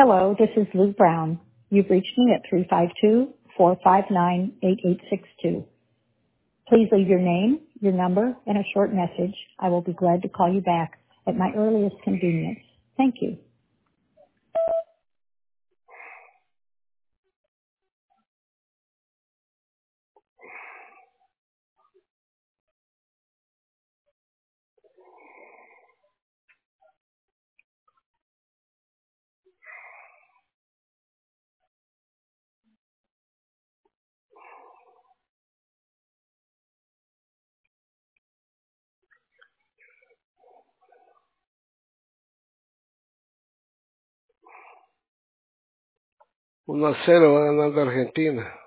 Hello, this is Lou Brown. You've reached me at 352-459-8862. Please leave your name, your number, and a short message. I will be glad to call you back at my earliest convenience. Thank you. Uno a cero va ganando Argentina.